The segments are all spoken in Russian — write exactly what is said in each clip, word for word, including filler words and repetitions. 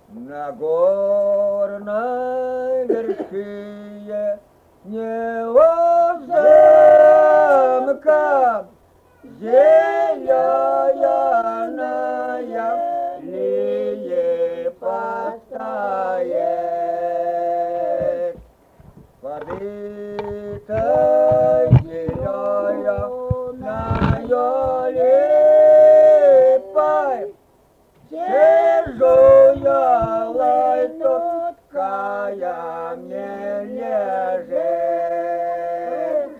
На горной вершине него замка зеленая липа стоит. Побита зеленою липой, тяжелой тут камень лежит,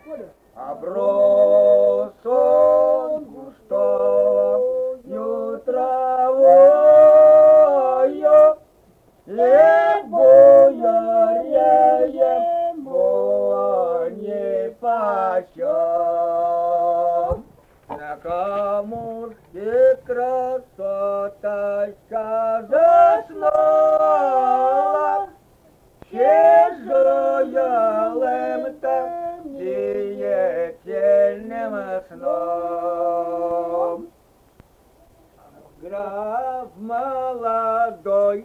обросон густою травою, лебою ему не почем. На камушке красоточка заснула, тяжелым-то деятельным сном. Граф молодой,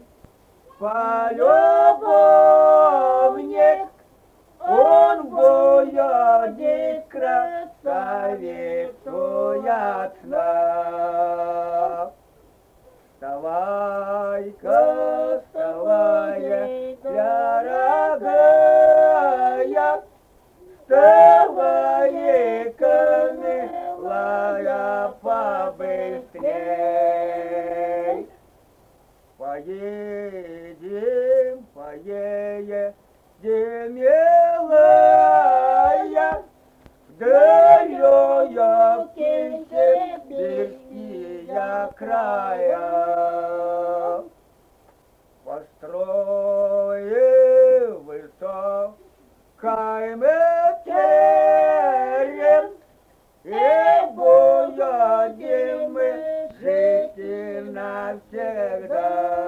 полюбовник, он будет красавицу ясна. Вставай-ка, вставай, дорогая, вставай-ка, милая, побыстрей. Поедем, поедем, милая, в далекие сибирские края. Построим высокой метель, и будем мы жить навсегда.